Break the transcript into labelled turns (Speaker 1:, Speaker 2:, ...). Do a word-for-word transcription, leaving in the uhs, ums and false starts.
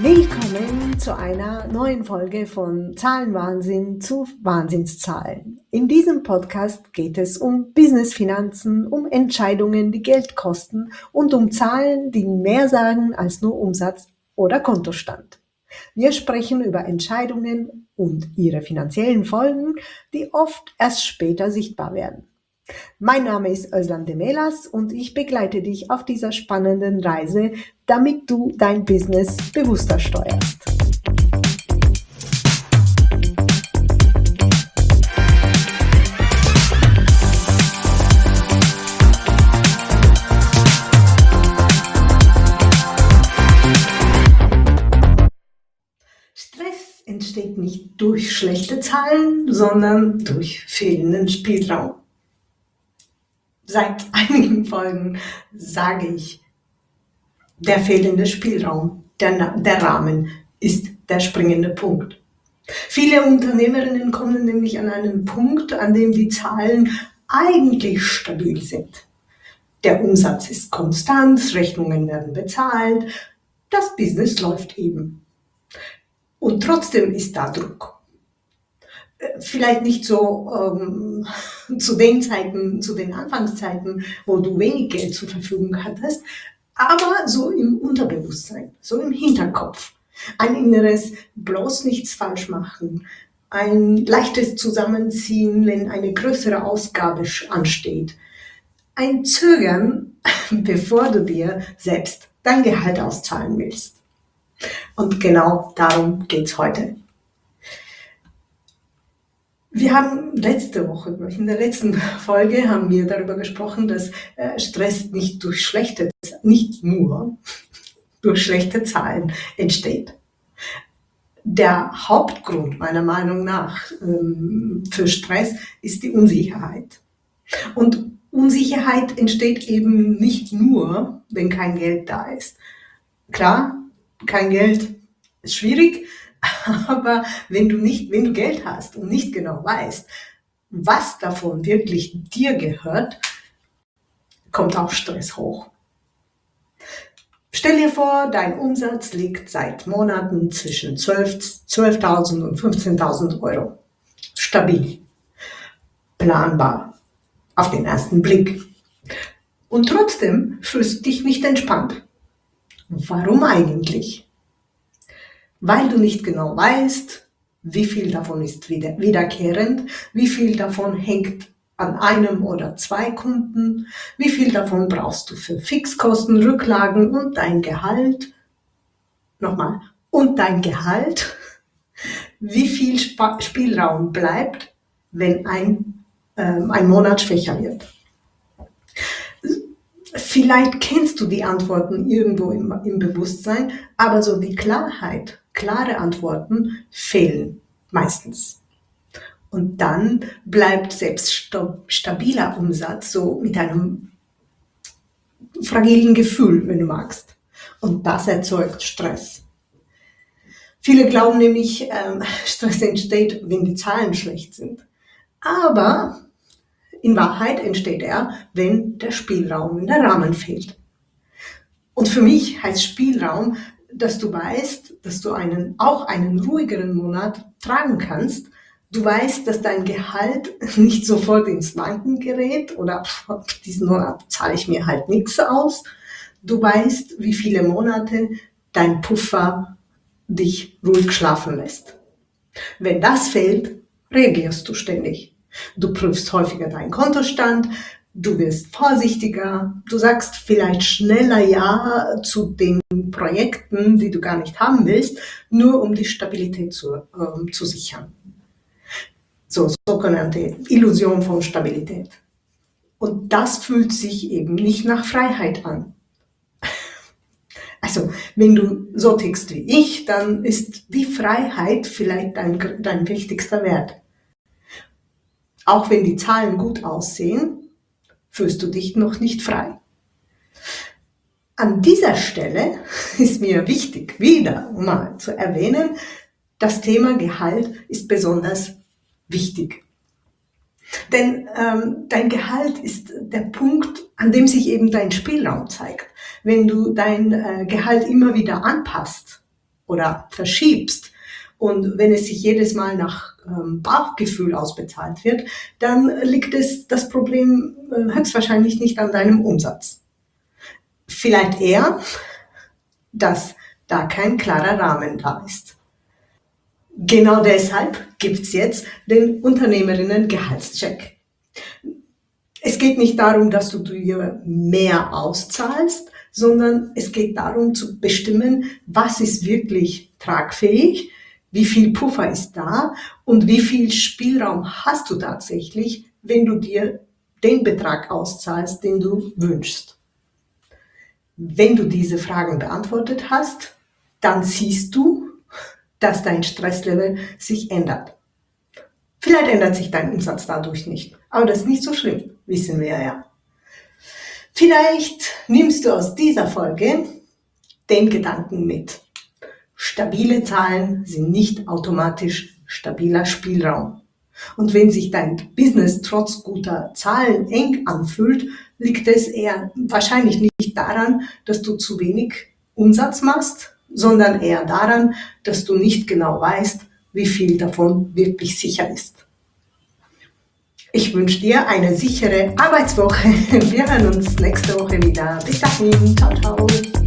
Speaker 1: Willkommen zu einer neuen Folge von Zahlenwahnsinn zu Wahnsinnszahlen. In diesem Podcast geht es um Business-Finanzen, um Entscheidungen, die Geld kosten und um Zahlen, die mehr sagen als nur Umsatz oder Kontostand. Wir sprechen über Entscheidungen und ihre finanziellen Folgen, die oft erst später sichtbar werden. Mein Name ist Özlem Demelas und ich begleite dich auf dieser spannenden Reise, damit du dein Business bewusster steuerst. Stress entsteht nicht durch schlechte Zahlen, sondern durch fehlenden Spielraum. Seit einigen Folgen sage ich, der fehlende Spielraum, der, der Rahmen ist der springende Punkt. Viele Unternehmerinnen kommen nämlich an einen Punkt, an dem die Zahlen eigentlich stabil sind. Der Umsatz ist konstant, Rechnungen werden bezahlt, das Business läuft eben. Und trotzdem ist da Druck. Vielleicht nicht so ähm, zu den Zeiten, zu den Anfangszeiten, wo du wenig Geld zur Verfügung hattest, aber so im Unterbewusstsein, so im Hinterkopf. Ein inneres bloß nichts falsch machen, ein leichtes Zusammenziehen, wenn eine größere Ausgabe ansteht, ein Zögern, bevor du dir selbst dein Gehalt auszahlen willst. Und genau darum geht's heute. Wir haben letzte Woche, in der letzten Folge, haben wir darüber gesprochen, dass Stress nicht durch schlechte, nicht nur durch schlechte Zahlen entsteht. Der Hauptgrund meiner Meinung nach für Stress ist die Unsicherheit. Und Unsicherheit entsteht eben nicht nur, wenn kein Geld da ist. Klar, kein Geld ist schwierig. Aber wenn du nicht, wenn du Geld hast und nicht genau weißt, was davon wirklich dir gehört, kommt auch Stress hoch. Stell dir vor, dein Umsatz liegt seit Monaten zwischen zwölftausend und fünfzehntausend Euro. Stabil, planbar, auf den ersten Blick. Und trotzdem fühlst du dich nicht entspannt. Warum eigentlich? Weil du nicht genau weißt, wie viel davon ist wieder, wiederkehrend, wie viel davon hängt an einem oder zwei Kunden, wie viel davon brauchst du für Fixkosten, Rücklagen und dein Gehalt. Nochmal, und dein Gehalt, wie viel Sp- Spielraum bleibt, wenn ein, ähm, ein Monat schwächer wird. Vielleicht kennst du die Antworten irgendwo im, im Bewusstsein, aber so die Klarheit, klare Antworten fehlen meistens. Und dann bleibt selbst stabiler Umsatz so mit einem fragilen Gefühl, wenn du magst. Und das erzeugt Stress. Viele glauben nämlich, ähm, Stress entsteht, wenn die Zahlen schlecht sind. Aber in Wahrheit entsteht er, wenn der Spielraum in der Rahmen fehlt. Und für mich heißt Spielraum, dass du weißt, dass du einen, auch einen ruhigeren Monat tragen kannst. Du weißt, dass dein Gehalt nicht sofort ins Wanken gerät oder pff, diesen Monat zahle ich mir halt nichts aus. Du weißt, wie viele Monate dein Puffer dich ruhig schlafen lässt. Wenn das fehlt, reagierst du ständig. Du prüfst häufiger deinen Kontostand, du wirst vorsichtiger, du sagst vielleicht schneller Ja zu den Projekten, die du gar nicht haben willst, nur um die Stabilität zu, äh, zu sichern. So, sogenannte Illusion von Stabilität. Und das fühlt sich eben nicht nach Freiheit an. Also, wenn du so tickst wie ich, dann ist die Freiheit vielleicht dein, dein wichtigster Wert. Auch wenn die Zahlen gut aussehen, fühlst du dich noch nicht frei. An dieser Stelle ist mir wichtig, wieder mal zu erwähnen, das Thema Gehalt ist besonders wichtig. Denn ähm, dein Gehalt ist der Punkt, an dem sich eben dein Spielraum zeigt. Wenn du dein äh, Gehalt immer wieder anpasst oder verschiebst und wenn es sich jedes Mal nach ähm, Bauchgefühl ausbezahlt wird, dann liegt es das Problem äh, höchstwahrscheinlich nicht an deinem Umsatz. Vielleicht eher, dass da kein klarer Rahmen da ist. Genau deshalb gibt's jetzt den Unternehmerinnen-Gehaltscheck. Es geht nicht darum, dass du dir mehr auszahlst, sondern es geht darum zu bestimmen, was ist wirklich tragfähig, wie viel Puffer ist da und wie viel Spielraum hast du tatsächlich, wenn du dir den Betrag auszahlst, den du wünschst. Wenn du diese Fragen beantwortet hast, dann siehst du, dass dein Stresslevel sich ändert. Vielleicht ändert sich dein Umsatz dadurch nicht, aber das ist nicht so schlimm, wissen wir ja. Vielleicht nimmst du aus dieser Folge den Gedanken mit. Stabile Zahlen sind nicht automatisch stabiler Spielraum. Und wenn sich dein Business trotz guter Zahlen eng anfühlt, liegt es eher wahrscheinlich nicht daran, dass du zu wenig Umsatz machst, sondern eher daran, dass du nicht genau weißt, wie viel davon wirklich sicher ist. Ich wünsche dir eine sichere Arbeitswoche. Wir hören uns nächste Woche wieder. Bis dahin. Ciao, ciao.